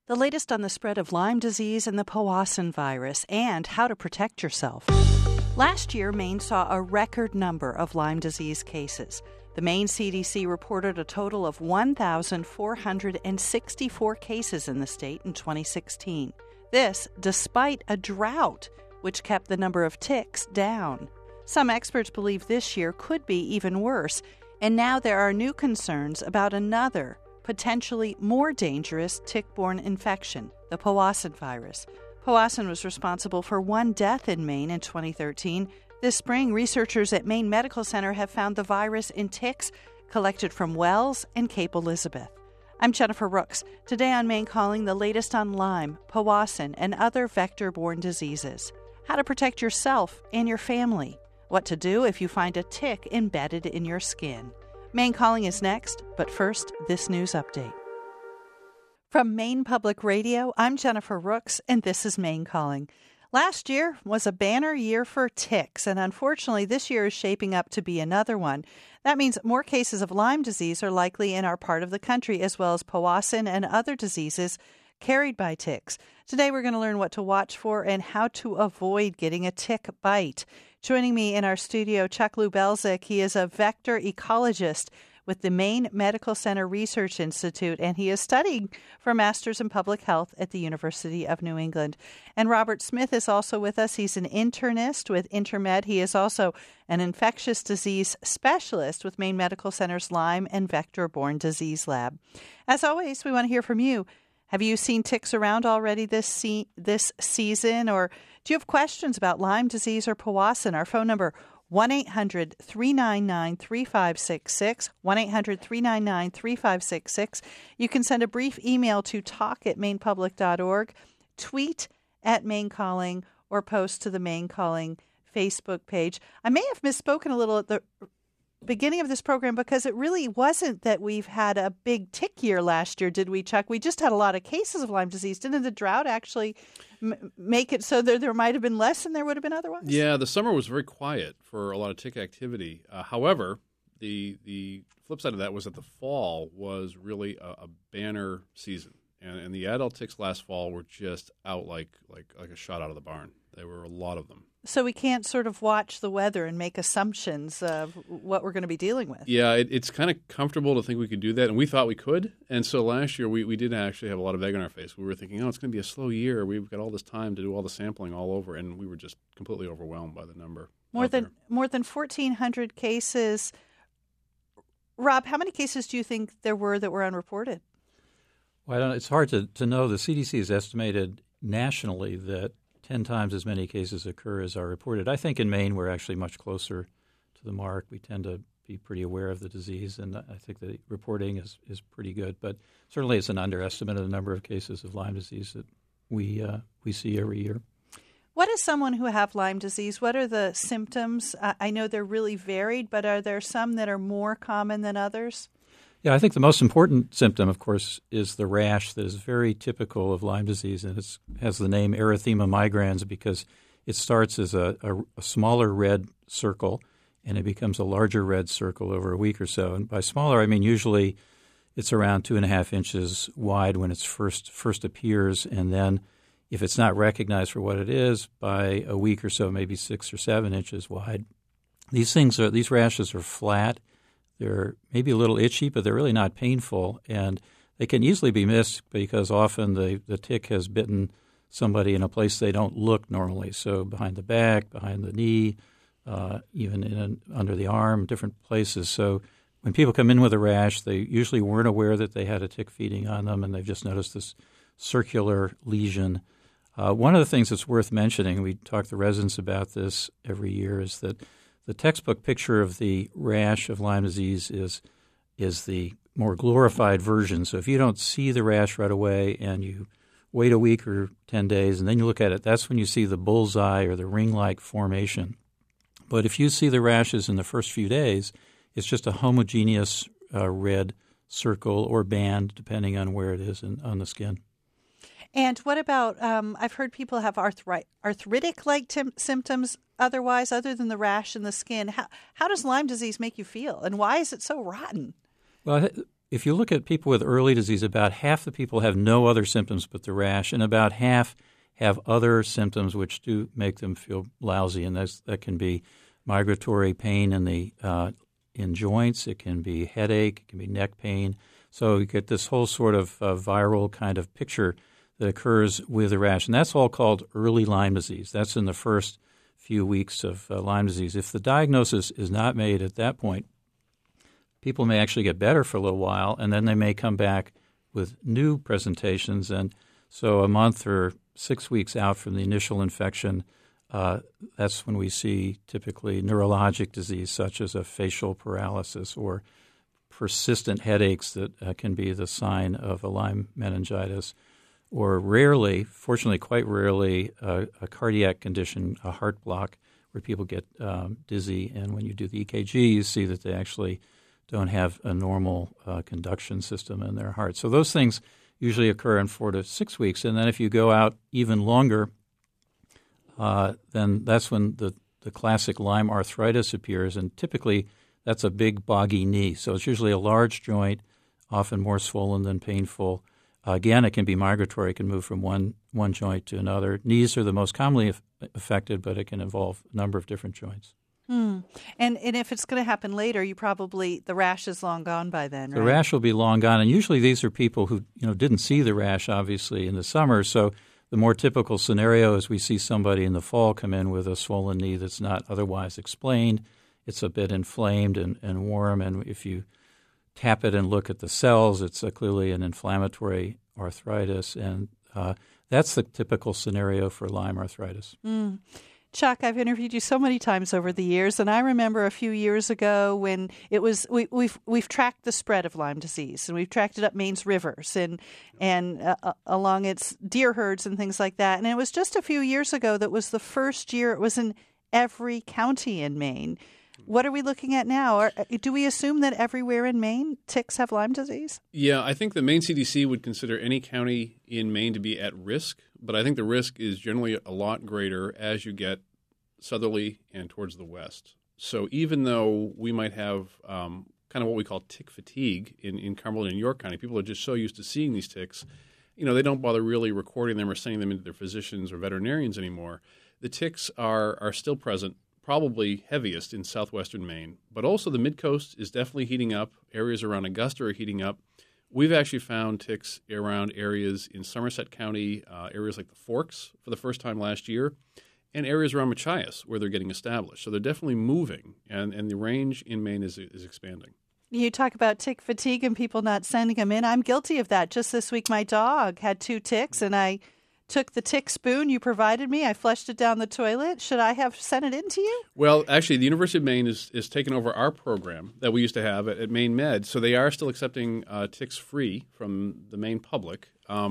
The latest on the spread of Lyme disease and the Powassan virus and how to protect yourself. Last year, Maine saw a record number of Lyme disease cases. The Maine CDC reported a total of 1,464 cases in the state in 2016. This despite a drought, which kept the number of ticks down. Some experts believe this year could be even worse, and now there are new concerns about another, potentially more dangerous tick-borne infection, the Powassan virus. Powassan was responsible for one death in Maine in 2013. This spring, researchers at Maine Medical Center have found the virus in ticks collected from Wells and Cape Elizabeth. I'm Jennifer Rooks. Today on Maine Calling, the latest on Lyme, Powassan, and other vector-borne diseases. How to protect yourself and your family. What to do if you find a tick embedded in your skin. Maine Calling is next, but first, this news update. From Maine Public Radio, I'm Jennifer Rooks, and this is Maine Calling. Last year was a banner year for ticks, and unfortunately, this year is shaping up to be another one. That means more cases of Lyme disease are likely in our part of the country, as well as Powassan and other diseases carried by ticks. Today, we're going to learn what to watch for and how to avoid getting a tick bite. Joining me in our studio, Chuck Lubelczyk. He is a vector ecologist with the Maine Medical Center Research Institute, and he is studying for a master's in public health at the University of New England. And Robert Smith is also with us. He's an internist with Intermed. He is also an infectious disease specialist with Maine Medical Center's Lyme and Vector-Borne Disease Lab. As always, we want to hear from you. Have you seen ticks around already this season, or do you have questions about Lyme disease or Powassan? Our phone number, 1-800-399-3566, 1-800-399-3566. You can send a brief email to talk@mainepublic.org, tweet at Maine Calling, or post to the Maine Calling Facebook page. I may have misspoken a little at the beginning of this program because it really wasn't that we've had a big tick year last year, did we, Chuck? We just had a lot of cases of Lyme disease. Didn't the drought actually make it so that there might have been less than there would have been otherwise? Yeah, the summer was very quiet for a lot of tick activity. However, the flip side of that was that the fall was really a banner season. And the adult ticks last fall were just out like a shot out of the barn. There were a lot of them. So we can't sort of watch the weather and make assumptions of what we're going to be dealing with. Yeah, it's kind of comfortable to think we could do that, and we thought we could. And so last year we did actually have a lot of egg on our face. We were thinking, it's going to be a slow year. We've got all this time to do all the sampling all over, and we were just completely overwhelmed by the number. More than 1,400 cases. Rob, how many cases do you think there were that were unreported? Well, it's hard to know. The CDC has estimated nationally that 10 times as many cases occur as are reported. I think in Maine we're actually much closer to the mark. We tend to be pretty aware of the disease, and I think the reporting is pretty good. But certainly it's an underestimate of the number of cases of Lyme disease that we see every year. What is someone who have Lyme disease? What are the symptoms? I know they're really varied, but are there some that are more common than others? Yeah, I think the most important symptom, of course, is the rash that is very typical of Lyme disease, and it has the name erythema migrans because it starts as a smaller red circle, and it becomes a larger red circle over a week or so. And by smaller, I mean usually it's around 2.5 inches wide when it first appears, and then if it's not recognized for what it is, by a week or so, maybe 6 or 7 inches wide. These rashes are flat. They're maybe a little itchy, but they're really not painful, and they can easily be missed because often the tick has bitten somebody in a place they don't look normally, so behind the back, behind the knee, even under the arm, different places. So when people come in with a rash, they usually weren't aware that they had a tick feeding on them, and they've just noticed this circular lesion. One of the things that's worth mentioning, we talk to residents about this every year, is that the textbook picture of the rash of Lyme disease is the more glorified version. So if you don't see the rash right away and you wait a week or 10 days and then you look at it, that's when you see the bullseye or the ring-like formation. But if you see the rashes in the first few days, it's just a homogeneous red circle or band, depending on where it is on the skin. And what about, I've heard people have arthritic-like symptoms otherwise, other than the rash in the skin. How does Lyme disease make you feel, and why is it so rotten? Well, if you look at people with early disease, about half the people have no other symptoms but the rash, and about half have other symptoms which do make them feel lousy, and that can be migratory pain in joints, it can be headache, it can be neck pain. So you get this whole sort of viral kind of picture that occurs with the rash, and that's all called early Lyme disease. That's in the first few weeks of Lyme disease. If the diagnosis is not made at that point, people may actually get better for a little while, and then they may come back with new presentations. And so a month or 6 weeks out from the initial infection, that's when we see typically neurologic disease such as a facial paralysis or persistent headaches that can be the sign of a Lyme meningitis, or rarely, fortunately quite rarely, a cardiac condition, a heart block, where people get dizzy. And when you do the EKG, you see that they actually don't have a normal conduction system in their heart. So those things usually occur in 4 to 6 weeks. And then if you go out even longer, then that's when the classic Lyme arthritis appears. And typically that's a big boggy knee. So it's usually a large joint, often more swollen than painful. Again, it can be migratory. It can move from one joint to another. Knees are the most commonly affected, but it can involve a number of different joints. And if it's going to happen later, the rash is long gone by then, right? The rash will be long gone, and usually these are people who didn't see the rash, obviously, in the summer. So the more typical scenario is we see somebody in the fall come in with a swollen knee that's not otherwise explained. It's a bit inflamed and warm, and if you tap it and look at the cells, it's clearly an inflammatory arthritis, and that's the typical scenario for Lyme arthritis. Chuck, I've interviewed you so many times over the years, and I remember a few years ago when it was we've tracked the spread of Lyme disease, and we've tracked it up Maine's rivers and along its deer herds and things like that. And it was just a few years ago that was the first year it was in every county in Maine. What are we looking at now? Do we assume that everywhere in Maine ticks have Lyme disease? Yeah, I think the Maine CDC would consider any county in Maine to be at risk, but I think the risk is generally a lot greater as you get southerly and towards the west. So even though we might have kind of what we call tick fatigue in Cumberland and York County, people are just so used to seeing these ticks, they don't bother really recording them or sending them into their physicians or veterinarians anymore. The ticks are still present, probably heaviest in southwestern Maine, but also the mid-coast is definitely heating up. Areas around Augusta are heating up. We've actually found ticks around areas in Somerset County, areas like the Forks for the first time last year, and areas around Machias where they're getting established. So they're definitely moving, and the range in Maine is expanding. You talk about tick fatigue and people not sending them in. I'm guilty of that. Just this week, my dog had 2 ticks, and I took the tick spoon you provided me. I flushed it down the toilet. Should I have sent it in to you? Well, actually, the University of Maine is taking over our program that we used to have at Maine Med. So they are still accepting ticks free from the Maine public.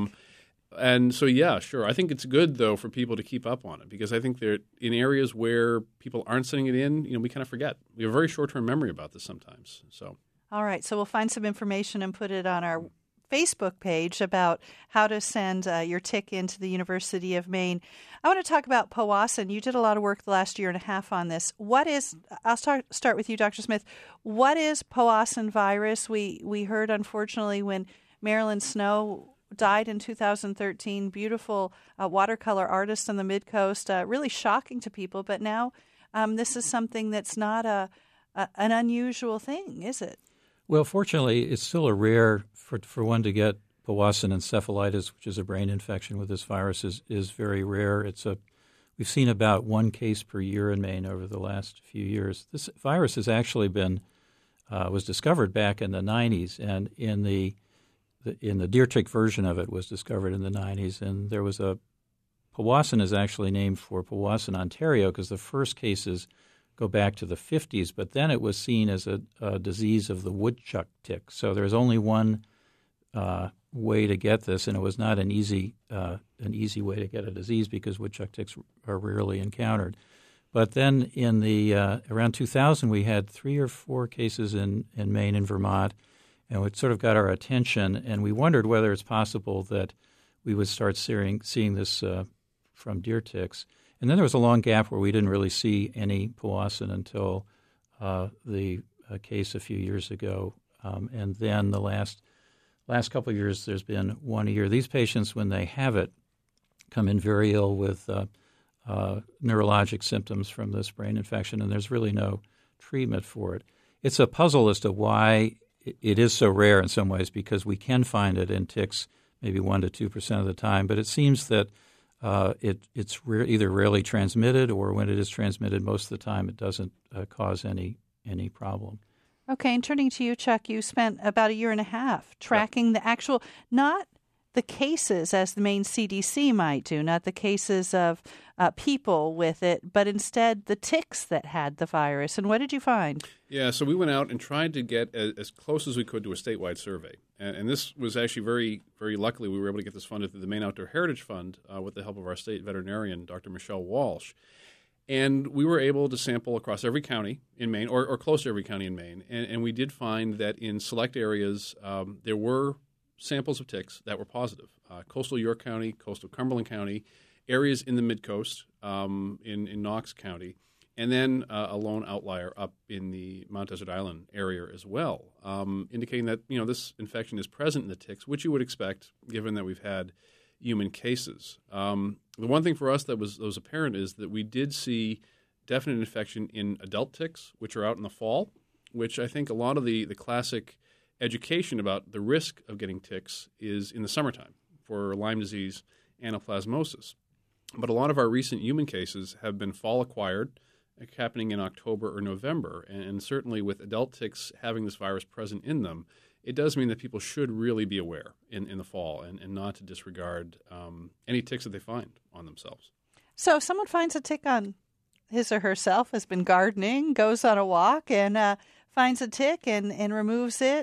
And so, yeah, sure. I think it's good, though, for people to keep up on it because I think they're in areas where people aren't sending it in, we kind of forget. We have a very short-term memory about this sometimes. So, all right. So we'll find some information and put it on our Facebook page about how to send your tick into the University of Maine. I want to talk about Powassan. You did a lot of work the last year and a half on this. I'll start with you, Dr. Smith. What is Powassan virus? We heard, unfortunately, when Marilyn Snow died in 2013, beautiful watercolor artist on the Mid-Coast, really shocking to people. But now this is something that's not an unusual thing, is it? Well, fortunately, it's still a rare for one to get Powassan encephalitis, which is a brain infection with this virus, is very rare. We've seen about 1 case per year in Maine over the last few years. This virus has actually was discovered back in the 90s, and in the deer tick version of it was discovered in the 90s. And there was Powassan is actually named for Powassan, Ontario, because the first cases go back to the 50s, but then it was seen as a disease of the woodchuck tick. So there's only one way to get this, and it was not an easy way to get a disease because woodchuck ticks are rarely encountered. But then in the around 2000, we had 3 or 4 cases in Maine and Vermont, and it sort of got our attention, and we wondered whether it's possible that we would start seeing this from deer ticks. And then there was a long gap where we didn't really see any Powassan until the case a few years ago And then the last couple of years, there's been 1 a year. These patients, when they have it, come in very ill with neurologic symptoms from this brain infection, and there's really no treatment for it. It's a puzzle as to why it is so rare in some ways, because we can find it in ticks maybe 1 to 2% of the time, but it seems that it's either rarely transmitted, or when it is transmitted, most of the time it doesn't cause any problem. Okay, and turning to you, Chuck, you spent about 1.5 years tracking the actual, not the cases as the Maine CDC might do, not the cases of people with it, but instead the ticks that had the virus. And what did you find? Yeah, so we went out and tried to get as close as we could to a statewide survey. And this was actually very, very luckily we were able to get this funded through the Maine Outdoor Heritage Fund with the help of our state veterinarian, Dr. Michelle Walsh. And we were able to sample across every county in Maine, or close to every county in Maine. And we did find that in select areas there were samples of ticks that were positive. Coastal York County, coastal Cumberland County, areas in the Mid-Coast, in Knox County, and then a lone outlier up in the Mount Desert Island area as well, indicating that this infection is present in the ticks, which you would expect given that we've had human cases. The one thing for us that was apparent is that we did see definite infection in adult ticks, which are out in the fall, which I think a lot of the classic education about the risk of getting ticks is in the summertime for Lyme disease, anaplasmosis. But a lot of our recent human cases have been fall-acquired, happening in October or November. And certainly with adult ticks having this virus present in them, it does mean that people should really be aware in the fall and not to disregard any ticks that they find on themselves. So if someone finds a tick on his or herself, has been gardening, goes on a walk, and finds a tick and removes it,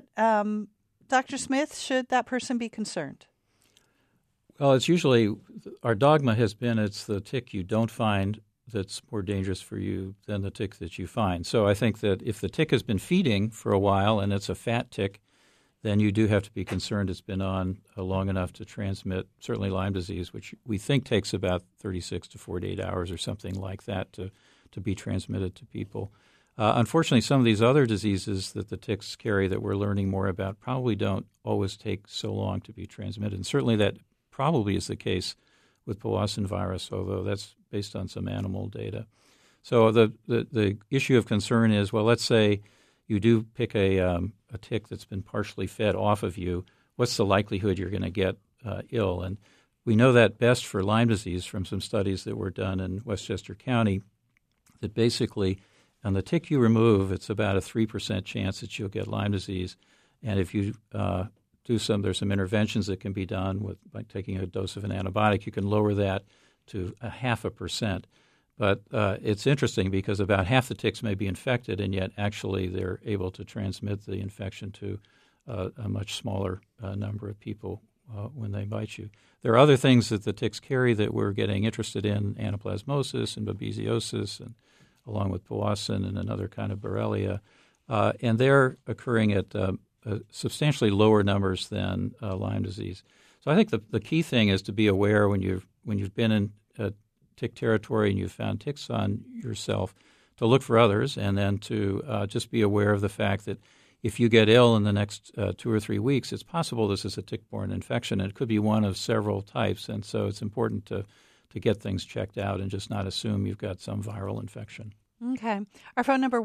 Dr. Smith, should that person be concerned? Well, it's usually our dogma has been it's the tick you don't find that's more dangerous for you than the tick that you find. So I think that if the tick has been feeding for a while and it's a fat tick, then you do have to be concerned it's been on long enough to transmit certainly Lyme disease, which we think takes about 36 to 48 hours or something like that to be transmitted to people. Unfortunately, some of these other diseases that the ticks carry that we're learning more about probably don't always take so long to be transmitted. And certainly that probably is the case with Powassan virus, although that's based on some animal data. So the issue of concern is, well, let's say you do pick a tick that's been partially fed off of you. What's the likelihood you're going to get ill? And we know that best for Lyme disease from some studies that were done in Westchester County, that basically on the tick you remove, it's about a 3% chance that you'll get Lyme disease. And if you there's some interventions that can be done by taking a dose of an antibiotic. You can lower that to 0.5%. But it's interesting because about half the ticks may be infected, and yet actually they're able to transmit the infection to a much smaller number of people when they bite you. There are other things that the ticks carry that we're getting interested in, anaplasmosis and babesiosis, and along with Powassan and another kind of Borrelia, and they're occurring at substantially lower numbers than Lyme disease. So I think the key thing is to be aware when you've been in tick territory and you've found ticks on yourself, to look for others, and then to just be aware of the fact that if you get ill in the next 2 or 3 weeks, it's possible this is a tick-borne infection, and it could be one of several types. And so it's important to get things checked out and just not assume you've got some viral infection. Okay. Our phone number,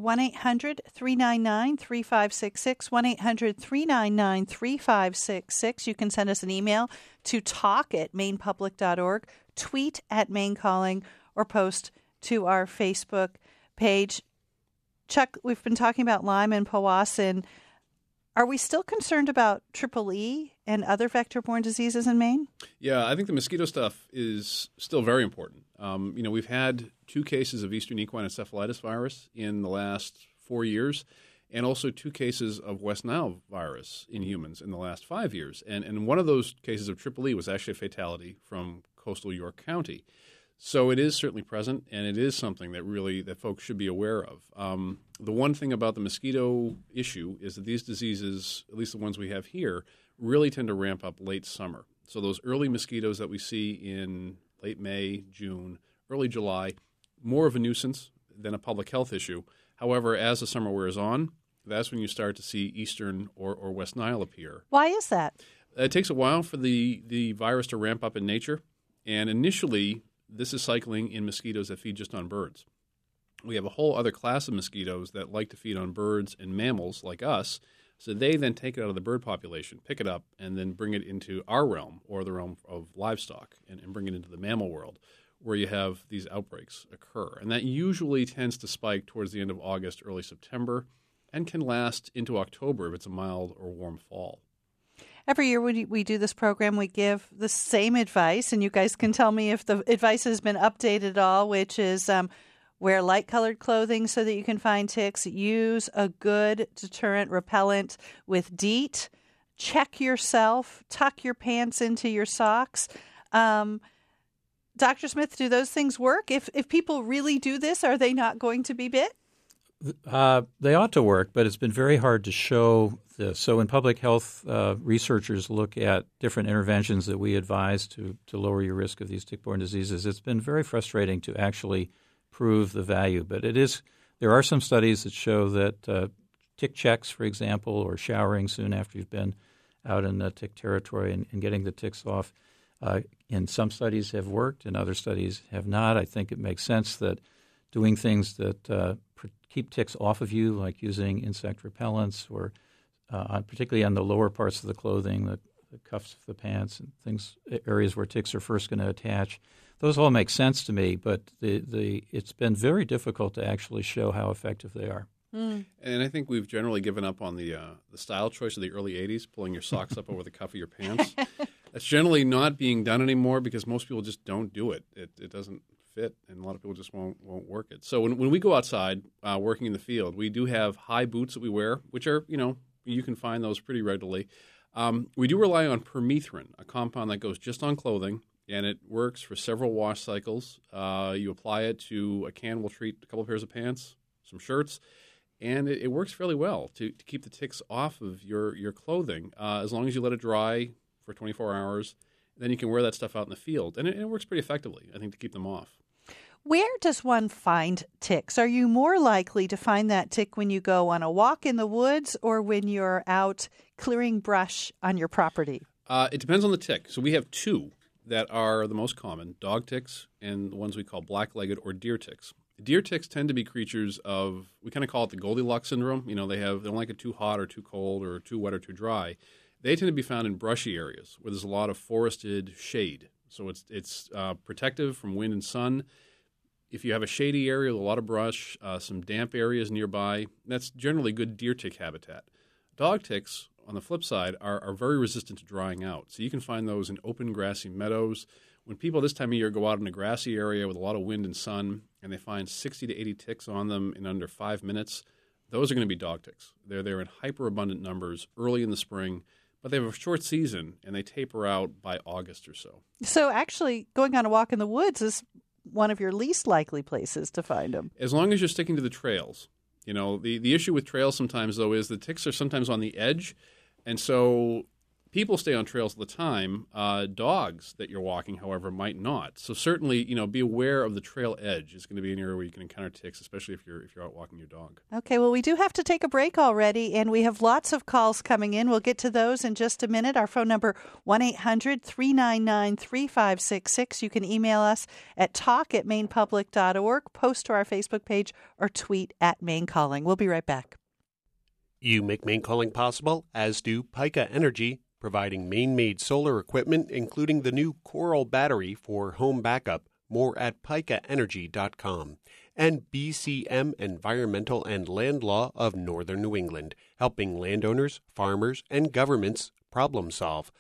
1-800-399-3566, 1-800-399-3566. You can send us an email to talk@mainepublic.org, tweet @MaineCalling, or post to our Facebook page. Chuck, we've been talking about Lyme and Powassan. Are we still concerned about Triple E and other vector-borne diseases in Maine? Yeah, I think the mosquito stuff is still very important. We've had 2 cases of Eastern equine encephalitis virus in the last 4 years, and also 2 cases of West Nile virus in humans in the last 5 years. And one of those cases of Triple E was actually a fatality from coastal York County. So it is certainly present, and it is something that folks should be aware of. The one thing about the mosquito issue is that these diseases, at least the ones we have here, really tend to ramp up late summer. So those early mosquitoes that we see in late May, June, early July, more of a nuisance than a public health issue. However, as the summer wears on, that's when you start to see Eastern or West Nile appear. Why is that? It takes a while for the virus to ramp up in nature, and initially this is cycling in mosquitoes that feed just on birds. We have a whole other class of mosquitoes that like to feed on birds and mammals like us, so they then take it out of the bird population, pick it up, and then bring it into our realm or the realm of livestock and bring it into the mammal world where you have these outbreaks occur. And that usually tends to spike towards the end of August, early September, and can last into October if it's a mild or warm fall. Every year when we do this program, we give the same advice, and you guys can tell me if the advice has been updated at all, which is wear light-colored clothing so that you can find ticks. Use a good deterrent repellent with DEET. Check yourself. Tuck your pants into your socks. Dr. Smith, do those things work? If people really do this, are they not going to be bit? They ought to work, but it's been very hard to show this. So when public health researchers look at different interventions that we advise to lower your risk of these tick-borne diseases, it's been very frustrating to actually prove the value. But there are some studies that show that tick checks, for example, or showering soon after you've been out in the tick territory and getting the ticks off, in some studies have worked, and other studies have not. I think it makes sense that doing things that keep ticks off of you, like using insect repellents, or particularly on the lower parts of the clothing, the cuffs of the pants, and areas where ticks are first going to attach. Those all make sense to me, but it's been very difficult to actually show how effective they are. Mm. And I think we've generally given up on the style choice of the early 80s, pulling your socks up over the cuff of your pants. That's generally not being done anymore because most people just don't do it. It doesn't fit, and a lot of people just won't work it. So when we go outside working in the field, we do have high boots that we wear, which are, you can find those pretty regularly. We do rely on permethrin, a compound that goes just on clothing, and it works for several wash cycles. You apply it to a can will treat a couple of pairs of pants, some shirts, and it works fairly well to keep the ticks off of your clothing as long as you let it dry for 24 hours. Then you can wear that stuff out in the field, and it works pretty effectively, I think, to keep them off. Where does one find ticks? Are you more likely to find that tick when you go on a walk in the woods or when you're out clearing brush on your property? It depends on the tick. So we have two that are the most common, dog ticks and the ones we call black-legged or deer ticks. Deer ticks tend to be creatures of, we kind of call it the Goldilocks syndrome. They don't like it too hot or too cold or too wet or too dry. They tend to be found in brushy areas where there's a lot of forested shade. So it's protective from wind and sun. If you have a shady area with a lot of brush, some damp areas nearby, that's generally good deer tick habitat. Dog ticks, on the flip side, are very resistant to drying out. So you can find those in open grassy meadows. When people this time of year go out in a grassy area with a lot of wind and sun and they find 60 to 80 ticks on them in under 5 minutes, those are going to be dog ticks. They're in hyperabundant numbers early in the spring, but they have a short season and they taper out by August or so. So actually going on a walk in the woods is one of your least likely places to find them. As long as you're sticking to the trails. The issue with trails sometimes, though, is the ticks are sometimes on the edge, and so people stay on trails all the time. Dogs that you're walking, however, might not. So certainly, be aware of the trail edge. It's going to be an area where you can encounter ticks, especially if you're out walking your dog. Okay, well, we do have to take a break already, and we have lots of calls coming in. We'll get to those in just a minute. Our phone number, 1-800-399-3566. You can email us at talk@mainepublic.org, post to our Facebook page, or tweet at Maine Calling. We'll be right back. You make Maine Calling possible, as do Pika Energy, providing Maine-made solar equipment, including the new Coral battery for home backup. More at pikaenergy.com. And BCM Environmental and Land Law of Northern New England, helping landowners, farmers, and governments problem solve.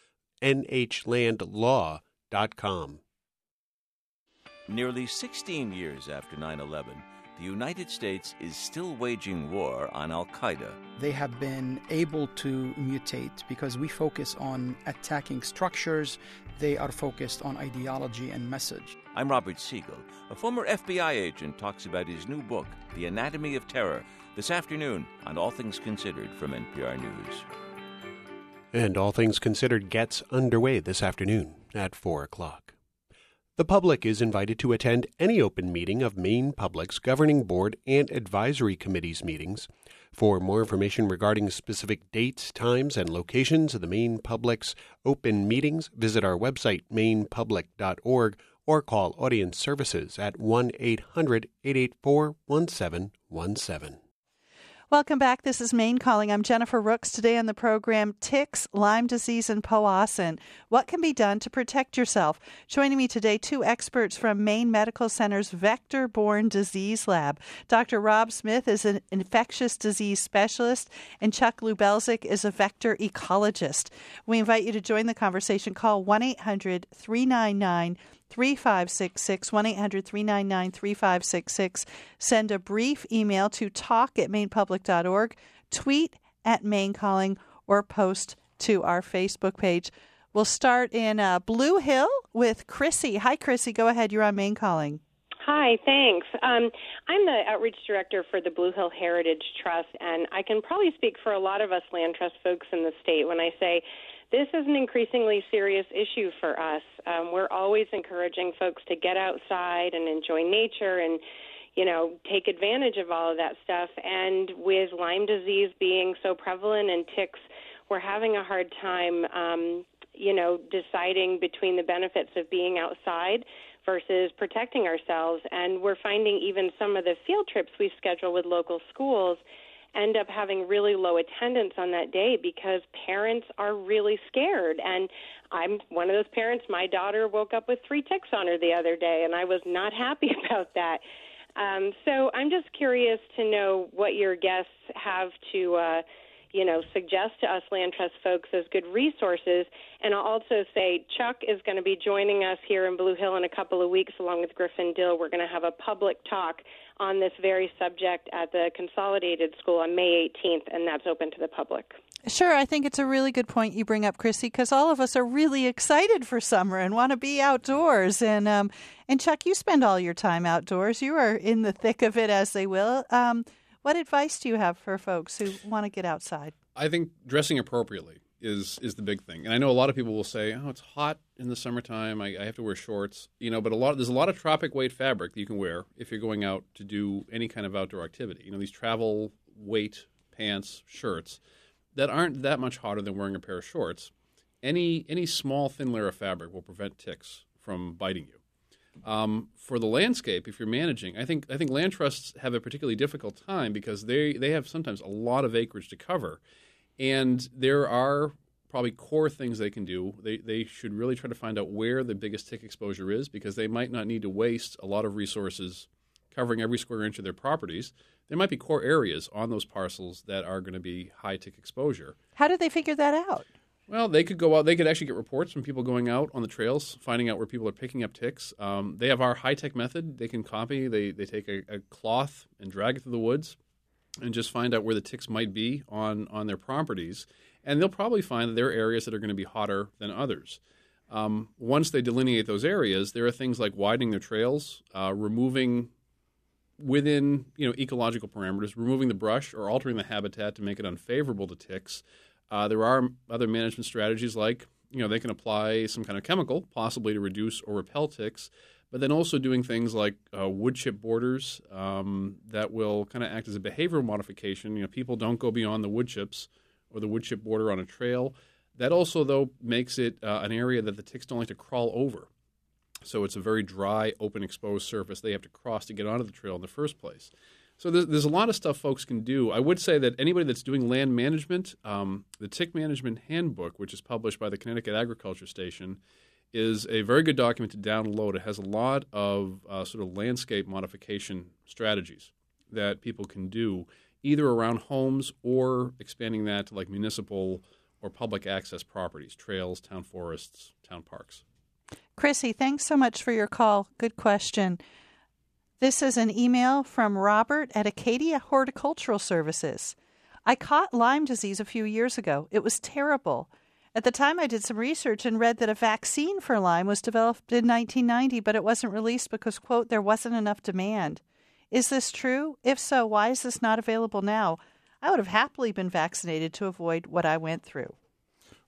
NHLandlaw.com. Nearly 16 years after 9/11, the United States is still waging war on al-Qaeda. They have been able to mutate because we focus on attacking structures. They are focused on ideology and message. I'm Robert Siegel. A former FBI agent talks about his new book, The Anatomy of Terror, this afternoon on All Things Considered from NPR News. And All Things Considered gets underway this afternoon at 4 o'clock. The public is invited to attend any open meeting of Maine Public's Governing Board and Advisory Committee's meetings. For more information regarding specific dates, times, and locations of the Maine Public's open meetings, visit our website, mainepublic.org, or call Audience Services at 1-800-884-1717. Welcome back. This is Maine Calling. I'm Jennifer Rooks. Today on the program, ticks, Lyme disease, and Powassan. What can be done to protect yourself? Joining me today, two experts from Maine Medical Center's Vector-Borne Disease Lab. Dr. Rob Smith is an infectious disease specialist, and Chuck Lubelczyk is a vector ecologist. We invite you to join the conversation. Call 1-800-399-3566, 1-800-399-3566. Send a brief email to talk@mainepublic.org, tweet at Maine Calling, or post to our Facebook page. We'll start in Blue Hill with Chrissy. Hi, Chrissy. Go ahead. You're on Maine Calling. Hi, thanks. I'm the outreach director for the Blue Hill Heritage Trust, and I can probably speak for a lot of us land trust folks in the state when I say this is an increasingly serious issue for us. We're always encouraging folks to get outside and enjoy nature and, take advantage of all of that stuff. And with Lyme disease being so prevalent and ticks, we're having a hard time, deciding between the benefits of being outside versus protecting ourselves. And we're finding even some of the field trips we schedule with local schools end up having really low attendance on that day because parents are really scared. And I'm one of those parents. My daughter woke up with 3 ticks on her the other day, and I was not happy about that. So I'm just curious to know what your guests have to, suggest to us land trust folks as good resources. And I'll also say Chuck is going to be joining us here in Blue Hill in a couple of weeks along with Griffin Dill. We're going to have a public talk on this very subject at the Consolidated School on May 18th, and that's open to the public. Sure. I think it's a really good point you bring up, Chrissy, because all of us are really excited for summer and want to be outdoors. And Chuck, you spend all your time outdoors. You are in the thick of it, as they will. What advice do you have for folks who want to get outside? I think dressing appropriately is the big thing. And I know a lot of people will say, oh, it's hot in the summertime, I have to wear shorts. But there's a lot of tropic weight fabric that you can wear if you're going out to do any kind of outdoor activity. These travel weight pants, shirts that aren't that much hotter than wearing a pair of shorts. Any small thin layer of fabric will prevent ticks from biting you. For the landscape, if you're managing, I think land trusts have a particularly difficult time because they have sometimes a lot of acreage to cover, and there are probably core things they can do. They should really try to find out where the biggest tick exposure is because they might not need to waste a lot of resources covering every square inch of their properties. There might be core areas on those parcels that are going to be high tick exposure. How did they figure that out? Well, they could go out. They could actually get reports from people going out on the trails, finding out where people are picking up ticks. They have our high-tech method. They can copy. They take a cloth and drag it through the woods and just find out where the ticks might be on their properties. And they'll probably find that there are areas that are going to be hotter than others. Once they delineate those areas, there are things like widening their trails, removing within ecological parameters, removing the brush or altering the habitat to make it unfavorable to ticks. There are other management strategies like, they can apply some kind of chemical, possibly to reduce or repel ticks, but then also doing things like wood chip borders that will kind of act as a behavioral modification. People don't go beyond the wood chips or the wood chip border on a trail. That also, though, makes it an area that the ticks don't like to crawl over. So it's a very dry, open, exposed surface they have to cross to get onto the trail in the first place. So there's a lot of stuff folks can do. I would say that anybody that's doing land management, the Tick Management Handbook, which is published by the Connecticut Agriculture Station, is a very good document to download. It has a lot of sort of landscape modification strategies that people can do, either around homes or expanding that to like municipal or public access properties, trails, town forests, town parks. Chrissy, thanks so much for your call. Good question. This is an email from Robert at Acadia Horticultural Services. I caught Lyme disease a few years ago. It was terrible. At the time, I did some research and read that a vaccine for Lyme was developed in 1990, but it wasn't released because, quote, there wasn't enough demand. Is this true? If so, why is this not available now? I would have happily been vaccinated to avoid what I went through.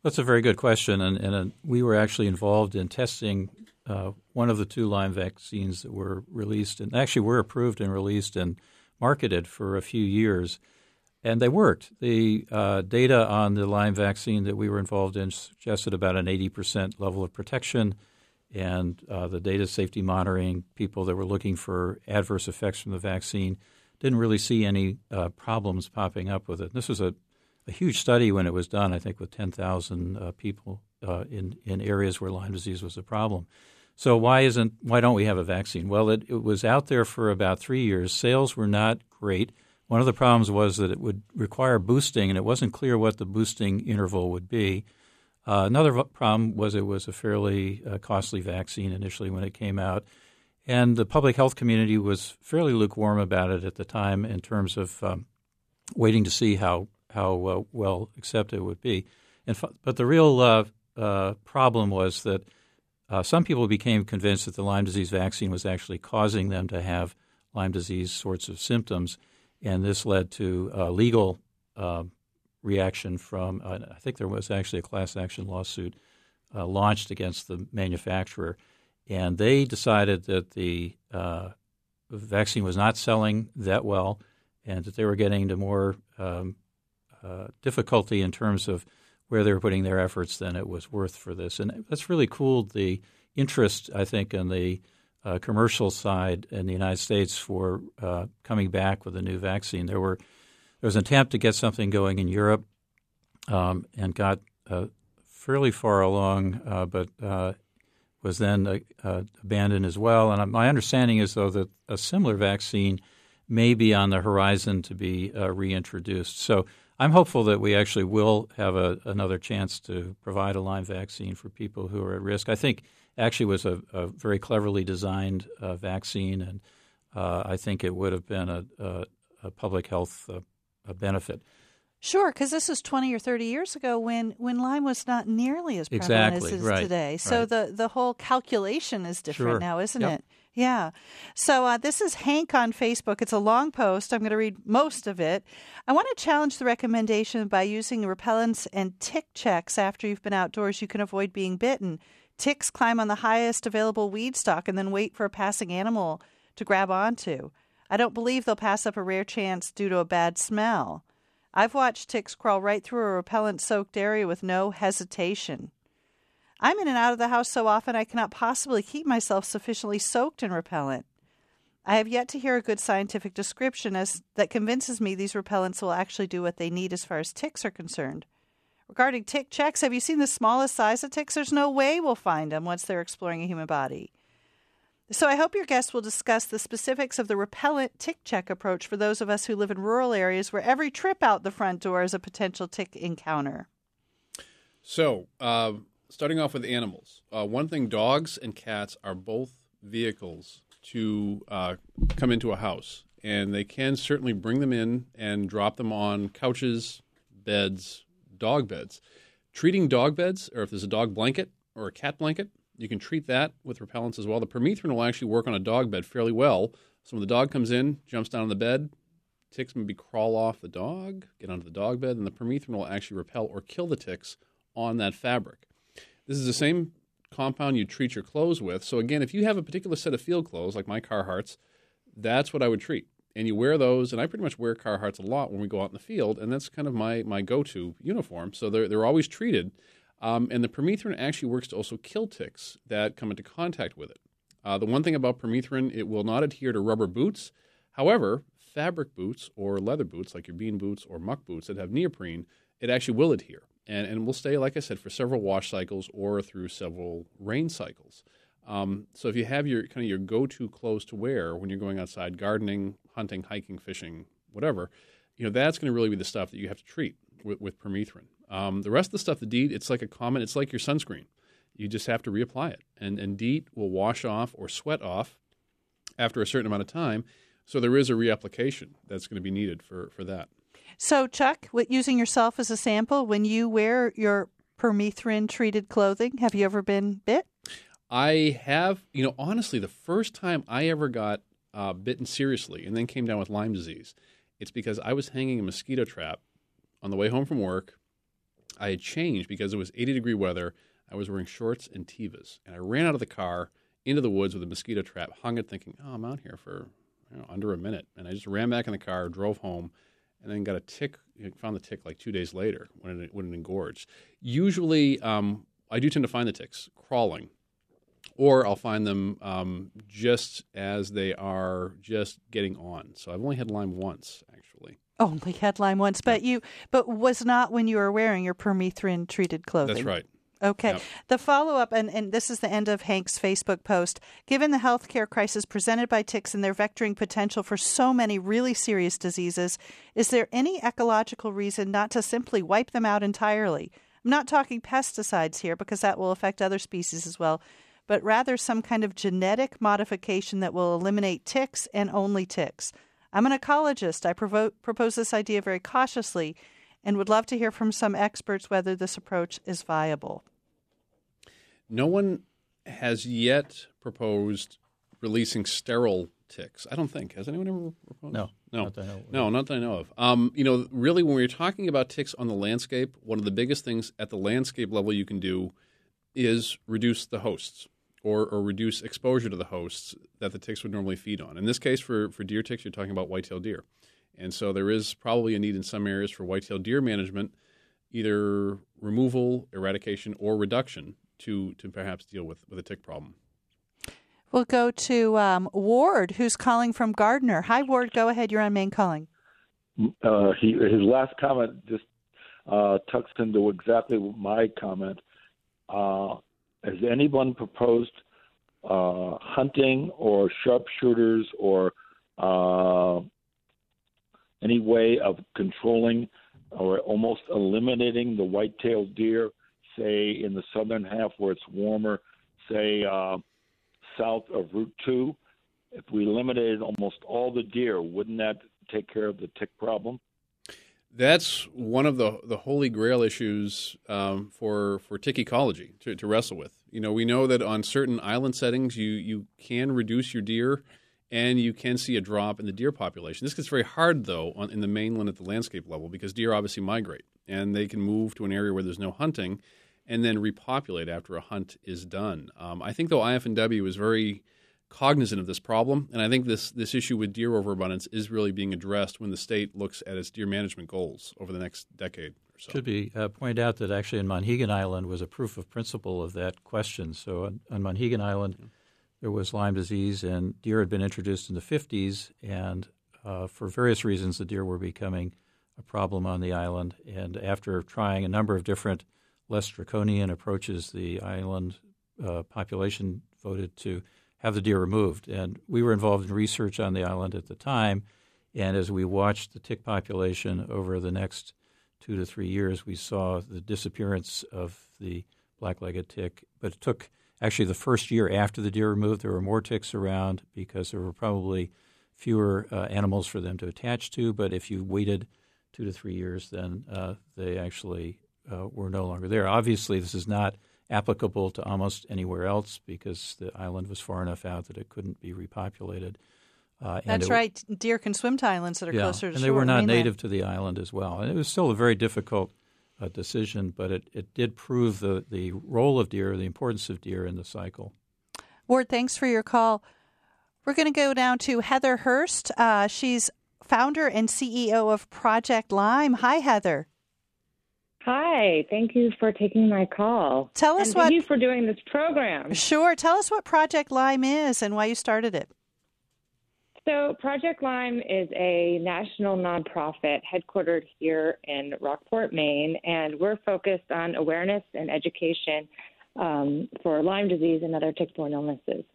That's a very good question, and we were actually involved in testing one of the 2 Lyme vaccines that were released, and actually were approved and released and marketed for a few years, and they worked. The data on the Lyme vaccine that we were involved in suggested about an 80% level of protection, and the data safety monitoring people that were looking for adverse effects from the vaccine didn't really see any problems popping up with it. This was a huge study when it was done, I think with 10,000 people in areas where Lyme disease was a problem. So why don't we have a vaccine? Well, it was out there for about 3 years. Sales were not great. One of the problems was that it would require boosting, and it wasn't clear what the boosting interval would be. Another problem was it was a fairly costly vaccine initially when it came out. And the public health community was fairly lukewarm about it at the time in terms of waiting to see how well accepted it would be. But the real problem was that some people became convinced that the Lyme disease vaccine was actually causing them to have Lyme disease sorts of symptoms, and this led to a legal reaction from I think there was actually a class action lawsuit launched against the manufacturer, and they decided that the vaccine was not selling that well and that they were getting into more difficulty in terms of where they were putting their efforts than it was worth for this. And that's really cooled the interest, I think, in the commercial side in the United States for coming back with a new vaccine. There was an attempt to get something going in Europe and got fairly far along, but was then abandoned as well. And my understanding is, though, that a similar vaccine may be on the horizon to be reintroduced. So I'm hopeful that we actually will have another chance to provide a Lyme vaccine for people who are at risk. I think actually was a very cleverly designed vaccine, and I think it would have been a public health benefit. Sure, because this is 20 or 30 years ago when Lyme was not nearly as prevalent as it is today. So the whole calculation is different now, isn't it? Yeah. So this is Hank on Facebook. It's a long post. I'm going to read most of it. I want to challenge the recommendation by using repellents and tick checks after you've been outdoors. You can avoid being bitten. Ticks climb on the highest available weed stock and then wait for a passing animal to grab onto. I don't believe they'll pass up a rare chance due to a bad smell. I've watched ticks crawl right through a repellent-soaked area with no hesitation. I'm in and out of the house so often I cannot possibly keep myself sufficiently soaked in repellent. I have yet to hear a good scientific description that convinces me these repellents will actually do what they need as far as ticks are concerned. Regarding tick checks, have you seen the smallest size of ticks? There's no way we'll find them once they're exploring a human body. So I hope your guests will discuss the specifics of the repellent tick check approach for those of us who live in rural areas where every trip out the front door is a potential tick encounter. So, starting off with animals, one thing, dogs and cats are both vehicles to come into a house, and they can certainly bring them in and drop them on couches, beds, dog beds. Treating dog beds, or if there's a dog blanket or a cat blanket, you can treat that with repellents as well. The permethrin will actually work on a dog bed fairly well. So when the dog comes in, jumps down on the bed, ticks maybe crawl off the dog, get onto the dog bed, and the permethrin will actually repel or kill the ticks on that fabric. This is the same compound you treat your clothes with. So again, if you have a particular set of field clothes, like my Carhartts, that's what I would treat. And you wear those, and I pretty much wear Carhartts a lot when we go out in the field, and that's kind of my go-to uniform. So they're always treated. And the permethrin actually works to also kill ticks that come into contact with it. The one thing about permethrin, it will not adhere to rubber boots. However, fabric boots or leather boots, like your bean boots or muck boots that have neoprene, it actually will adhere. And will stay, like I said, for several wash cycles or through several rain cycles. So if you have your kind of your go-to clothes to wear when you're going outside gardening, hunting, hiking, fishing, whatever, that's going to really be the stuff that you have to treat with permethrin. The rest of the stuff, the DEET, it's like it's like your sunscreen. You just have to reapply it. And DEET will wash off or sweat off after a certain amount of time. So there is a reapplication that's going to be needed for that. So, Chuck, using yourself as a sample, when you wear your permethrin-treated clothing, have you ever been bit? I have. Honestly, the first time I ever got bitten seriously and then came down with Lyme disease, it's because I was hanging a mosquito trap on the way home from work. I had changed because it was 80-degree weather. I was wearing shorts and Tevas, and I ran out of the car into the woods with a mosquito trap, hung it thinking, oh, I'm out here for under a minute. And I just ran back in the car, drove home, and then got a tick. Found the tick like 2 days later when it engorged. Usually, I do tend to find the ticks crawling, or I'll find them just as they are just getting on. So I've only had Lyme once, actually. Only had Lyme once, but was not when you were wearing your permethrin-treated clothing. That's right. Okay. Yep. The follow-up, and this is the end of Hank's Facebook post. Given the healthcare crisis presented by ticks and their vectoring potential for so many really serious diseases, is there any ecological reason not to simply wipe them out entirely? I'm not talking pesticides here because that will affect other species as well, but rather some kind of genetic modification that will eliminate ticks and only ticks. I'm an ecologist. I propose this idea very cautiously and would love to hear from some experts whether this approach is viable. No one has yet proposed releasing sterile ticks. I don't think. Has anyone ever proposed? No. Not that I know of. Really, when we're talking about ticks on the landscape, one of the biggest things at the landscape level you can do is reduce the hosts or reduce exposure to the hosts that the ticks would normally feed on. In this case, for deer ticks, you're talking about white-tailed deer. And so there is probably a need in some areas for white-tailed deer management, either removal, eradication, or reduction to perhaps deal with a tick problem. We'll go to Ward, who's calling from Gardner. Hi, Ward. Go ahead. You're on Maine Calling. His last comment just tucks into exactly my comment. Has anyone proposed hunting or sharpshooters or any way of controlling or almost eliminating the white-tailed deer, say in the southern half where it's warmer, say south of Route 2? If we eliminated almost all the deer, wouldn't that take care of the tick problem? That's one of the holy grail issues for tick ecology to wrestle with. We know that on certain island settings you can reduce your deer and you can see a drop in the deer population. This gets very hard, though, in the mainland at the landscape level because deer obviously migrate, and they can move to an area where there's no hunting and then repopulate after a hunt is done. I think, though, IFNW is very cognizant of this problem, and I think this issue with deer overabundance is really being addressed when the state looks at its deer management goals over the next decade or so. Should be pointed out that actually in Monhegan Island was a proof of principle of that question. So on Monhegan Island, there was Lyme disease, and deer had been introduced in the 50s, and for various reasons, the deer were becoming a problem on the island. And after trying a number of different less draconian approaches, the island population voted to have the deer removed. And we were involved in research on the island at the time, and as we watched the tick population over the next 2 to 3 years, we saw the disappearance of the black-legged tick. But it took actually the first year after the deer removed, there were more ticks around because there were probably fewer animals for them to attach to. But if you waited 2 to 3 years, then they actually were no longer there. Obviously, this is not applicable to almost anywhere else because the island was far enough out that it couldn't be repopulated. That's right. Deer can swim to islands that are closer to shore. And they were not native to the island as well. And it was still a very difficult decision, but it did prove the role of deer, the importance of deer in the cycle. Ward, thanks for your call. We're going to go down to Heather Hurst. She's founder and CEO of Project Lyme. Hi, Heather. Hi. Thank you for taking my call. Thank you for doing this program. Sure. Tell us what Project Lyme is and why you started it. So Project Lyme is a national nonprofit headquartered here in Rockport, Maine, and we're focused on awareness and education for Lyme disease and other tick-borne illnesses.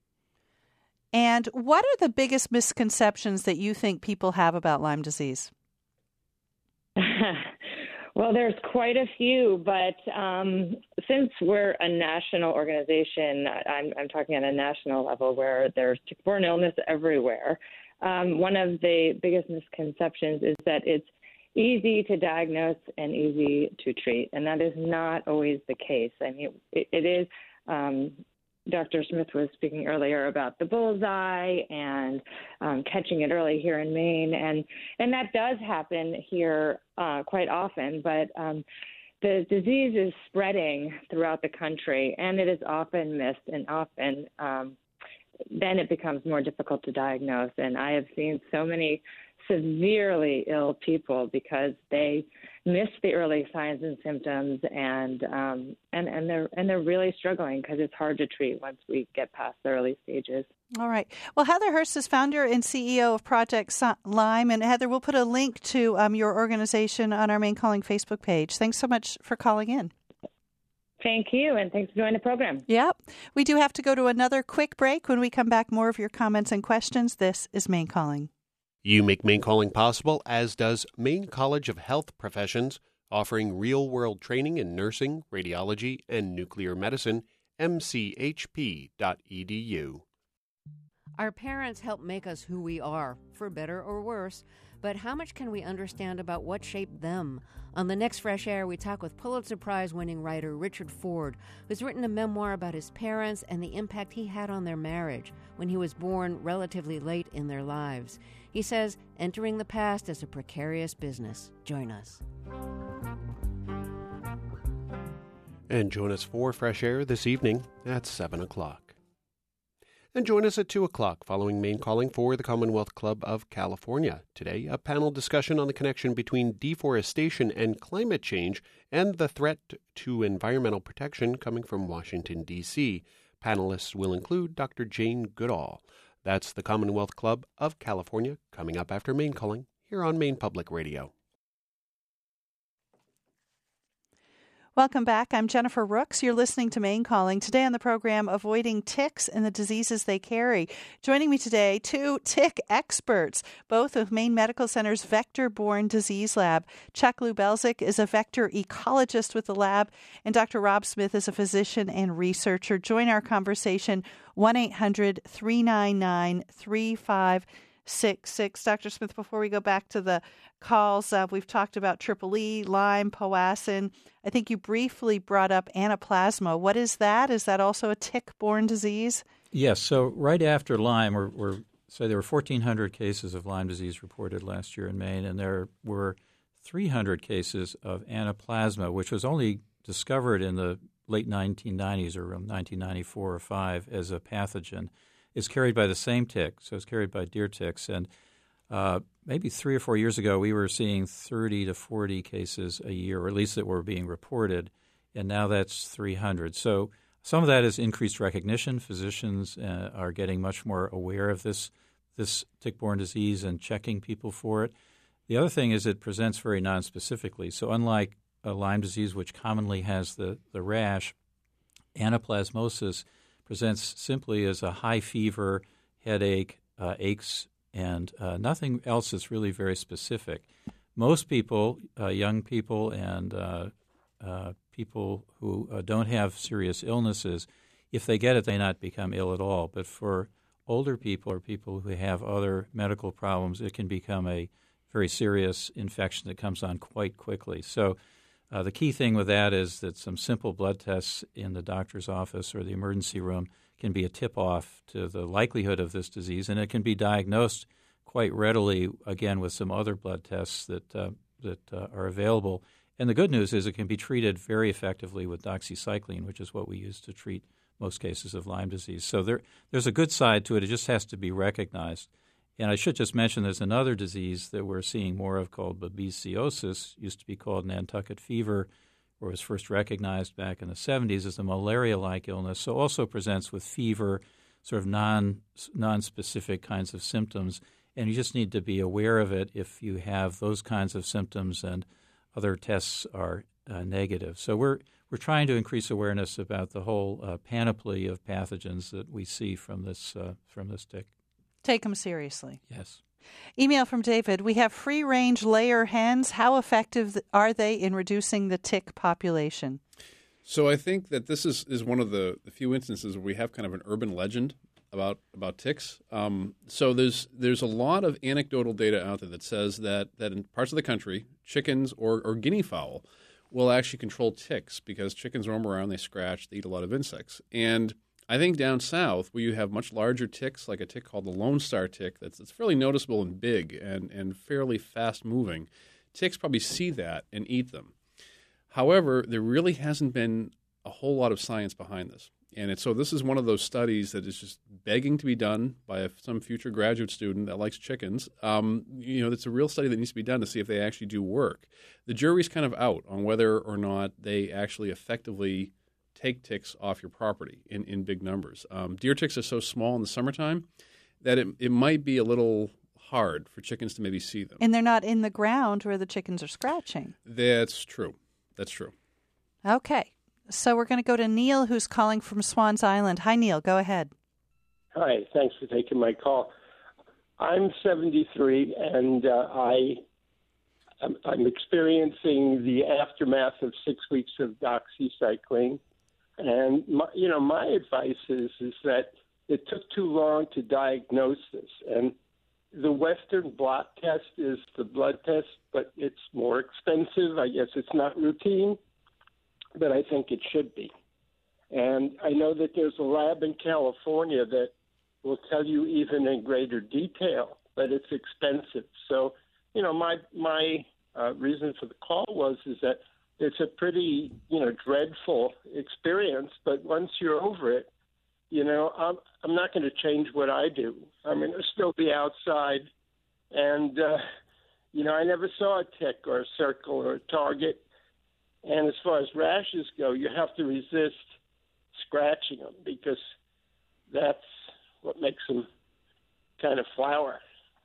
And what are the biggest misconceptions that you think people have about Lyme disease? Well, there's quite a few, but since we're a national organization, I'm talking on a national level where there's tick-borne illness everywhere. One of the biggest misconceptions is that it's easy to diagnose and easy to treat, and that is not always the case. I mean, it is. Dr. Smith was speaking earlier about the bullseye and catching it early here in Maine, and that does happen here quite often. But the disease is spreading throughout the country, and it is often missed, and often then it becomes more difficult to diagnose. And I have seen so many severely ill people because they miss the early signs and symptoms, and they're really struggling because it's hard to treat once we get past the early stages. All right. Well, Heather Hurst is founder and CEO of Project Lyme. And Heather, we'll put a link to your organization on our Maine Calling Facebook page. Thanks so much for calling in. Thank you, and thanks for joining the program. Yep. We do have to go to another quick break. When we come back, more of your comments and questions. This is Maine Calling. You make Maine Calling possible, as does Maine College of Health Professions, offering real-world training in nursing, radiology, and nuclear medicine, mchp.edu. Our parents help make us who we are, for better or worse. But how much can we understand about what shaped them? On the next Fresh Air, we talk with Pulitzer Prize-winning writer Richard Ford, who's written a memoir about his parents and the impact he had on their marriage when he was born relatively late in their lives. He says entering the past is a precarious business. Join us. And join us for Fresh Air this evening at 7 o'clock. And join us at 2 o'clock following Maine Calling for the Commonwealth Club of California. Today, a panel discussion on the connection between deforestation and climate change and the threat to environmental protection coming from Washington, D.C. Panelists will include Dr. Jane Goodall. That's the Commonwealth Club of California, coming up after Maine Calling here on Maine Public Radio. Welcome back. I'm Jennifer Rooks. You're listening to Maine Calling. Today on the program, avoiding ticks and the diseases they carry. Joining me today, two tick experts, both of Maine Medical Center's Vector-Borne Disease Lab. Chuck Lubelczyk is a vector ecologist with the lab, and Dr. Rob Smith is a physician and researcher. Join our conversation, 1-800-399-3566. Dr. Smith, before we go back to the calls, we've talked about Triple E, Lyme, Powassan. I think you briefly brought up Anaplasma. What is that? Is that also a tick-borne disease? Yes. So right after Lyme, there were 1,400 cases of Lyme disease reported last year in Maine, and there were 300 cases of Anaplasma, which was only discovered in the late 1990s or around 1994 or 5 as a pathogen. It's carried by the same tick, so it's carried by deer ticks. And maybe 3 or 4 years ago, we were seeing 30 to 40 cases a year, or at least that were being reported, and now that's 300. So some of that is increased recognition. Physicians are getting much more aware of this tick-borne disease and checking people for it. The other thing is it presents very nonspecifically. So unlike Lyme disease, which commonly has the rash, anaplasmosis presents simply as a high fever, headache, aches, and nothing else is really very specific. Most people, young people and people who don't have serious illnesses, if they get it, they may not become ill at all. But for older people or people who have other medical problems, it can become a very serious infection that comes on quite quickly. So the key thing with that is that some simple blood tests in the doctor's office or the emergency room can be a tip-off to the likelihood of this disease, and it can be diagnosed quite readily, again, with some other blood tests that are available. And the good news is it can be treated very effectively with doxycycline, which is what we use to treat most cases of Lyme disease. So there's a good side to it. It just has to be recognized. And I should just mention there's another disease that we're seeing more of called babesiosis, used to be called Nantucket fever, or was first recognized back in the 70s as a malaria-like illness. So also presents with fever, sort of non-specific kinds of symptoms. And you just need to be aware of it if you have those kinds of symptoms and other tests are negative. So we're trying to increase awareness about the whole panoply of pathogens that we see from this tick. Take them seriously. Yes. Email from David. We have free-range layer hens. How effective are they in reducing the tick population? So I think that this is one of the few instances where we have kind of an urban legend about ticks. So there's a lot of anecdotal data out there that says that in parts of the country, chickens or guinea fowl will actually control ticks because chickens roam around, they scratch, they eat a lot of insects. And I think down south, where you have much larger ticks, like a tick called the Lone Star tick, that's fairly noticeable and big and fairly fast-moving, ticks probably see that and eat them. However, there really hasn't been a whole lot of science behind this. And so this is one of those studies that is just begging to be done by some future graduate student that likes chickens. It's a real study that needs to be done to see if they actually do work. The jury's kind of out on whether or not they actually effectively take ticks off your property in big numbers. Deer ticks are so small in the summertime that it might be a little hard for chickens to maybe see them. And they're not in the ground where the chickens are scratching. That's true. Okay. So we're going to go to Neil, who's calling from Swans Island. Hi, Neil. Go ahead. Hi. Thanks for taking my call. I'm 73, and I'm experiencing the aftermath of 6 weeks of doxycycline. And, my advice is that it took too long to diagnose this. And the Western blot test is the blood test, but it's more expensive. I guess it's not routine, but I think it should be. And I know that there's a lab in California that will tell you even in greater detail, but it's expensive. So, my reason for the call is that it's a pretty, dreadful experience, but once you're over it, I'm not going to change what I do. I'm going to still be outside. And, I never saw a tick or a circle or a target. And as far as rashes go, you have to resist scratching them because that's what makes them kind of flower.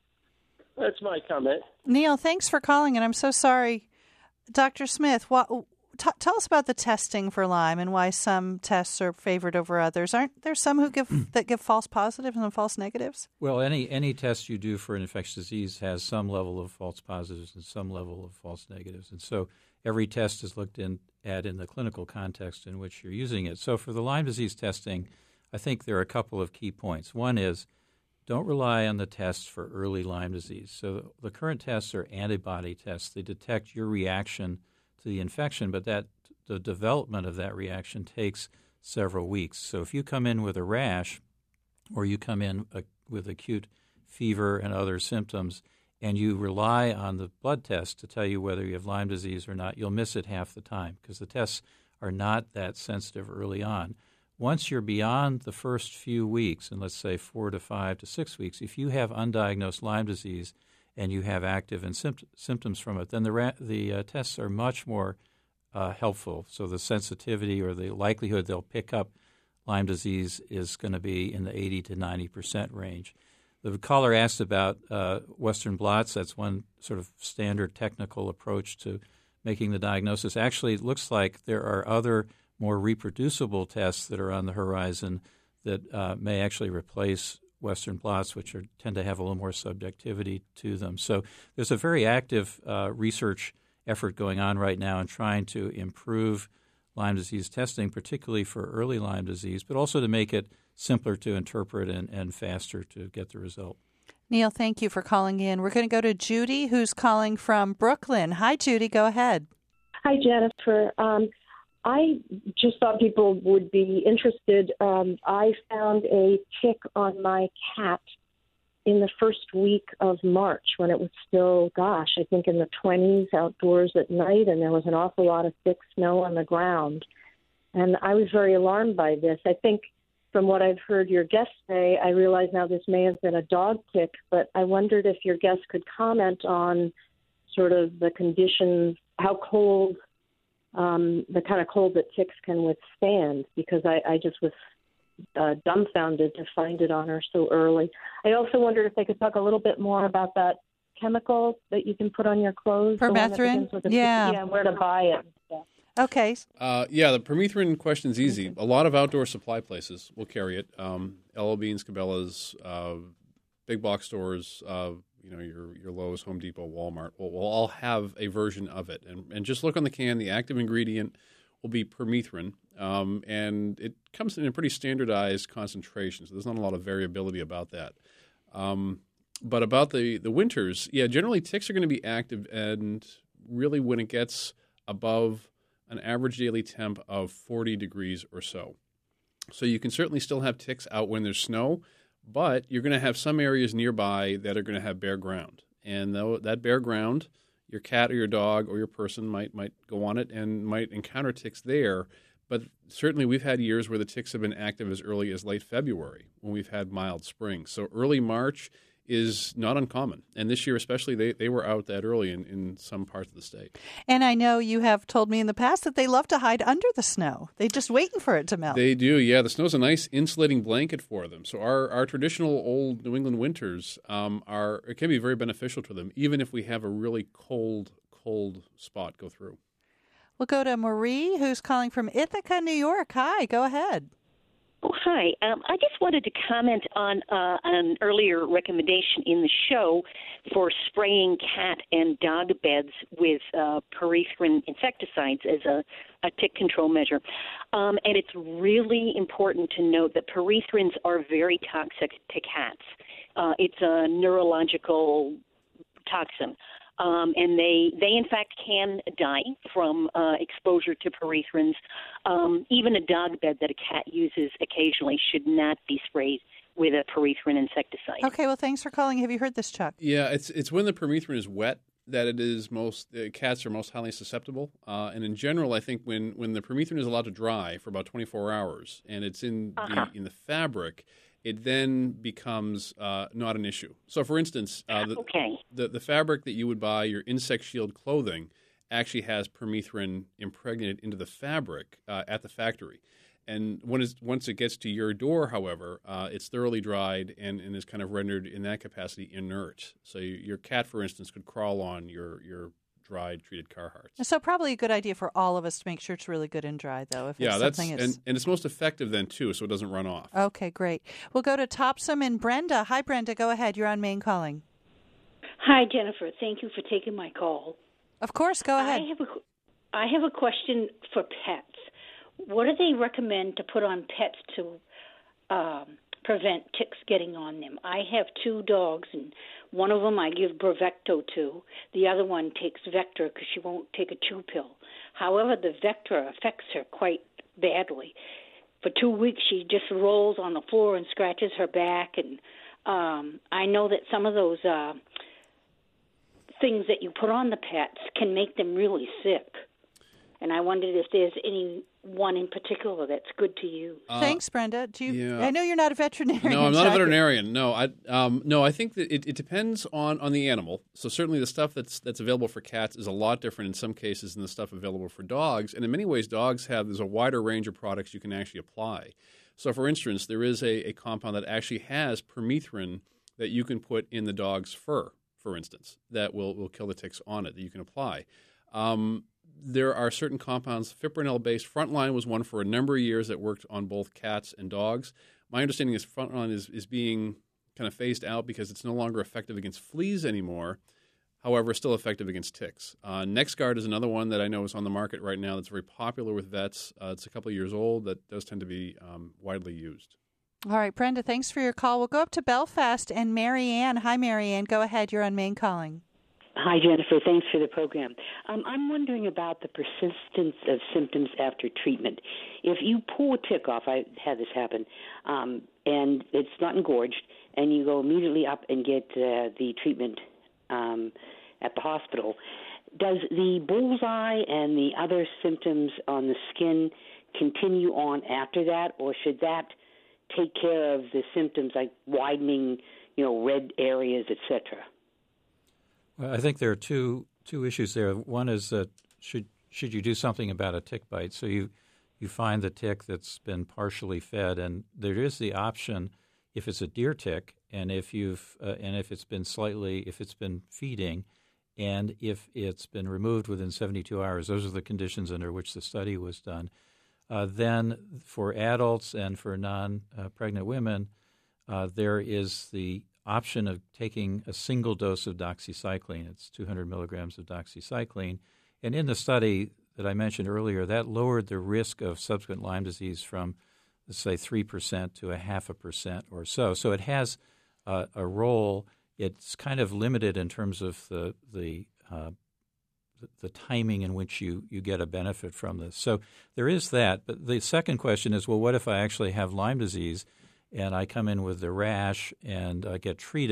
That's my comment. Neil, thanks for calling, and I'm so sorry. Dr. Smith, tell us about the testing for Lyme and why some tests are favored over others. Aren't there some who give false positives and false negatives? Well, any test you do for an infectious disease has some level of false positives and some level of false negatives. And so every test is looked at in the clinical context in which you're using it. So for the Lyme disease testing, I think there are a couple of key points. One is don't rely on the tests for early Lyme disease. So the current tests are antibody tests. They detect your reaction to the infection, but the development of that reaction takes several weeks. So if you come in with a rash or you come in with acute fever and other symptoms and you rely on the blood test to tell you whether you have Lyme disease or not, you'll miss it half the time because the tests are not that sensitive early on. Once you're beyond the first few weeks, and let's say 4 to 5 to 6 weeks, if you have undiagnosed Lyme disease and you have active and symptoms from it, then the tests are much more helpful. So the sensitivity or the likelihood they'll pick up Lyme disease is going to be in the 80 to 90% range. The caller asked about Western blots. That's one sort of standard technical approach to making the diagnosis. Actually, it looks like there are other more reproducible tests that are on the horizon that may actually replace Western blots, which tend to have a little more subjectivity to them. So there's a very active research effort going on right now in trying to improve Lyme disease testing, particularly for early Lyme disease, but also to make it simpler to interpret and faster to get the result. Neil, thank you for calling in. We're going to go to Judy, who's calling from Brooklyn. Hi, Judy. Go ahead. Hi, Jennifer. I just thought people would be interested. I found a tick on my cat in the first week of March when it was still, I think in the 20s outdoors at night, and there was an awful lot of thick snow on the ground. And I was very alarmed by this. I think from what I've heard your guest say, I realize now this may have been a dog tick, but I wondered if your guest could comment on sort of the conditions, how cold, the kind of cold that ticks can withstand, because I just was dumbfounded to find it on her so early. I also wondered if they could talk a little bit more about that chemical that you can put on your clothes. Permethrin? Yeah, where to buy it. Yeah. Okay. The permethrin question's easy. A lot of outdoor supply places will carry it. L.L. Bean, Cabela's, big box stores, your Lowe's, Home Depot, Walmart will all have a version of it. And just look on the can. The active ingredient will be permethrin, and it comes in a pretty standardized concentration, so there's not a lot of variability about that. But about the winters, generally ticks are going to be active, and really when it gets above an average daily temp of 40 degrees or so. So you can certainly still have ticks out when there's snow, but you're going to have some areas nearby that are going to have bare ground. And that bare ground, your cat or your dog or your person might go on it and might encounter ticks there. But certainly we've had years where the ticks have been active as early as late February when we've had mild spring. So early March is not uncommon. And this year especially, they were out that early in some parts of the state. And I know you have told me in the past that they love to hide under the snow. They're just waiting for it to melt. They do, yeah. The snow's a nice insulating blanket for them. So our traditional old New England winters it can be very beneficial to them, even if we have a really cold spot go through. We'll go to Marie, who's calling from Ithaca, New York. Hi, go ahead. Oh, hi. I just wanted to comment on an earlier recommendation in the show for spraying cat and dog beds with permethrin insecticides as a tick control measure. And it's really important to note that perethrins are very toxic to cats. It's a neurological toxin. And they in fact can die from exposure to perethrins. Even a dog bed that a cat uses occasionally should not be sprayed with a permethrin insecticide. Okay, well, thanks for calling. Have you heard this, Chuck? Yeah, it's when the permethrin is wet that it is cats are most highly susceptible. And in general, I think when the permethrin is allowed to dry for about 24 hours and it's in the fabric, it then becomes not an issue. So, for instance, the fabric that you would buy, your insect shield clothing, actually has permethrin impregnated into the fabric at the factory. And once it gets to your door, however, it's thoroughly dried and is kind of rendered in that capacity inert. So your cat, for instance, could crawl on your dried, treated Carhartts. So probably a good idea for all of us to make sure it's really good and dry, though. And it's most effective then, too, so it doesn't run off. Okay, great. We'll go to Topsom and Brenda. Hi, Brenda. Go ahead. You're on Maine Calling. Hi, Jennifer. Thank you for taking my call. Of course. Go ahead. I have a question for pets. What do they recommend to put on pets to prevent ticks getting on them? I have 2 dogs, and one of them I give Bravecto to. The other one takes Vector because she won't take a chew pill. However, the Vector affects her quite badly. For 2 weeks, she just rolls on the floor and scratches her back. And I know that some of those things that you put on the pets can make them really sick. And I wondered if there's any one in particular that's good to use. Thanks, Brenda. I know you're not a veterinarian. No, I'm not a veterinarian. No, I think that it depends on the animal. So certainly the stuff that's available for cats is a lot different in some cases than the stuff available for dogs. And in many ways, there's a wider range of products you can actually apply. So for instance, there is a compound that actually has permethrin that you can put in the dog's fur, for instance, that will kill the ticks on it that you can apply. There are certain compounds, fipronil-based. Frontline was one for a number of years that worked on both cats and dogs. My understanding is Frontline is being kind of phased out because it's no longer effective against fleas anymore. However, still effective against ticks. NexGard is another one that I know is on the market right now that's very popular with vets. It's a couple of years old. That does tend to be widely used. All right, Brenda, thanks for your call. We'll go up to Belfast and Marianne. Hi, Marianne. Go ahead. You're on Maine Calling. Hi, Jennifer. Thanks for the program. I'm wondering about the persistence of symptoms after treatment. If you pull a tick off, I had this happen, and it's not engorged, and you go immediately up and get the treatment at the hospital, does the bullseye and the other symptoms on the skin continue on after that, or should that take care of the symptoms like widening, red areas, etc.? Well, I think there are two issues there. One is that should you do something about a tick bite? So you find the tick that's been partially fed, and there is the option if it's a deer tick, and if it's been feeding, and if it's been removed within 72 hours. Those are the conditions under which the study was done. Then for adults and for non-pregnant women, there is the option of taking a single dose of doxycycline. It's 200 milligrams of doxycycline. And in the study that I mentioned earlier, that lowered the risk of subsequent Lyme disease from, let's say, 3% to 0.5% or so. So it has a role. It's kind of limited in terms of the timing in which you get a benefit from this. So there is that. But the second question is, well, what if I actually have Lyme disease and I come in with the rash and get treated?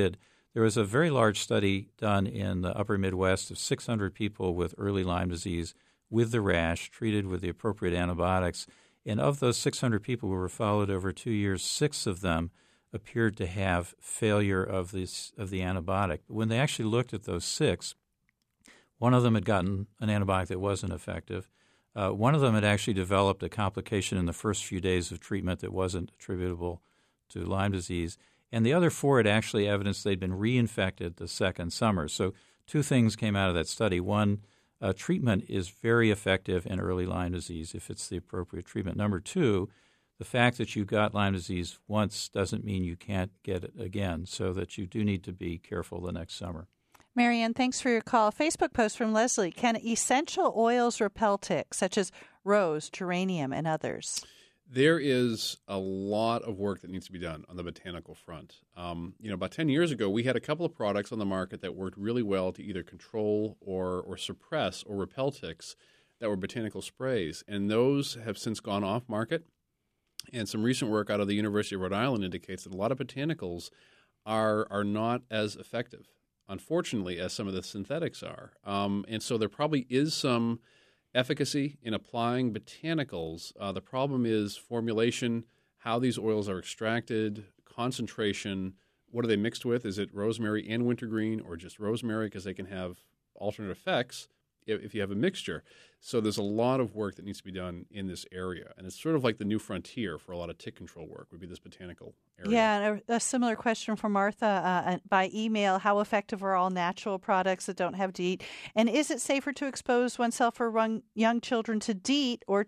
There was a very large study done in the upper Midwest of 600 people with early Lyme disease with the rash, treated with the appropriate antibiotics. And of those 600 people who were followed over 2 years, 6 of them appeared to have failure of the antibiotic. But when they actually looked at those 6, one of them had gotten an antibiotic that wasn't effective. One of them had actually developed a complication in the first few days of treatment that wasn't attributable to Lyme disease. And the other 4 had actually evidenced they'd been reinfected the second summer. So 2 things came out of that study. One, treatment is very effective in early Lyme disease if it's the appropriate treatment. Number 2, the fact that you got Lyme disease once doesn't mean you can't get it again, so that you do need to be careful the next summer. Marianne, thanks for your call. Facebook post from Leslie. Can essential oils repel ticks, such as rose, geranium, and others? There is a lot of work that needs to be done on the botanical front. About 10 years ago, we had a couple of products on the market that worked really well to either control or suppress or repel ticks that were botanical sprays, and those have since gone off market. And some recent work out of the University of Rhode Island indicates that a lot of botanicals are not as effective, unfortunately, as some of the synthetics are. And so there probably is some efficacy in applying botanicals. The problem is formulation, how these oils are extracted, concentration, what are they mixed with? Is it rosemary and wintergreen or just rosemary? Because they can have alternate effects if you have a mixture. So there's a lot of work that needs to be done in this area. And it's sort of like the new frontier for a lot of tick control work would be this botanical area. Yeah, and a similar question from Martha by email. How effective are all natural products that don't have DEET? And is it safer to expose oneself or young children to DEET or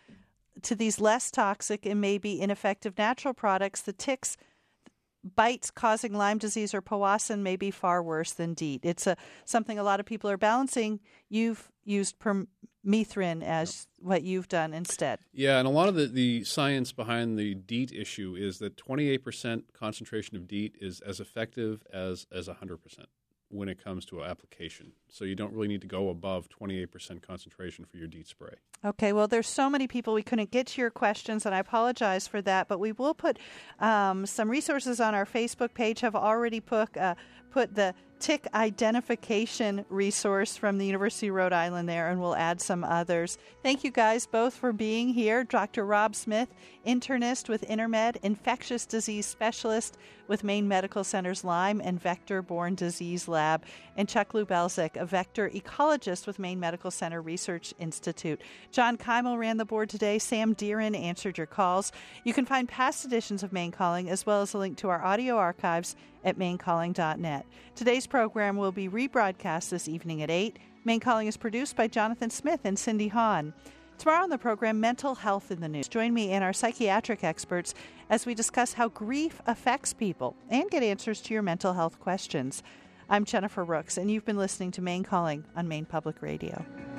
to these less toxic and maybe ineffective natural products? The ticks bites causing Lyme disease or Powassan may be far worse than DEET. It's something a lot of people are balancing. You've used permethrin as what you've done instead. Yeah, and a lot of the science behind the DEET issue is that 28% concentration of DEET is as effective as 100% when it comes to application. So you don't really need to go above 28% concentration for your DEET spray. Okay, well, there's so many people we couldn't get to your questions, and I apologize for that, but we will put some resources on our Facebook page. Have already put the tick identification resource from the University of Rhode Island there, and we'll add some others. Thank you guys both for being here. Dr. Rob Smith, internist with Intermed, infectious disease specialist with Maine Medical Center's Lyme and Vector-Borne Disease Lab, and Chuck Lubelczyk, a vector ecologist with Maine Medical Center Research Institute. John Keimel ran the board today. Sam Deeren answered your calls. You can find past editions of Maine Calling as well as a link to our audio archives at mainecalling.net. Today's program will be rebroadcast this evening at 8. Maine Calling is produced by Jonathan Smith and Cindy Hahn. Tomorrow on the program, mental health in the news. Join me and our psychiatric experts as we discuss how grief affects people and get answers to your mental health questions. I'm Jennifer Rooks, and you've been listening to Maine Calling on Maine Public Radio.